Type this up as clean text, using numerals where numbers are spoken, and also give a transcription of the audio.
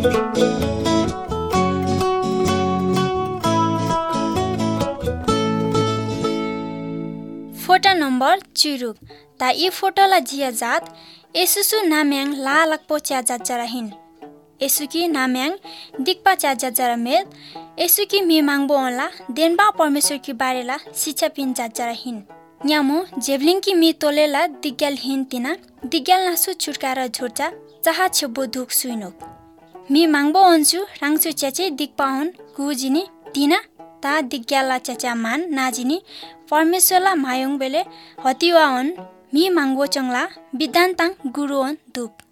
फोटा नम्बर 4 ता ई फोटोला जिया जात एसुसु नाम्याङ ला लकपो च्या जराहिन एसुकी नाम्याङ दिक्पा च्या जरामेल एसुकी मी मांगबो ओला देनबा परमेश्वर की बारेला शिक्षा पिन जराहिन न्यामो जेवलिङ की मी तोलेला दिग्याल हिन तिना दिग्याल नासु छुटकारा झोर्चा चाहा छबो दुख सुइनो मी मांगबो ओन्सु राङसु च्याचे दिक्पाहुन गुजिनी तिना ता दिग्याला च्याचा मान नाजिनी परमेश्वरला मायोङ बेले हतिवाओन मी मांगबो चंगला विद्यान्ताङ गुरुओन दुप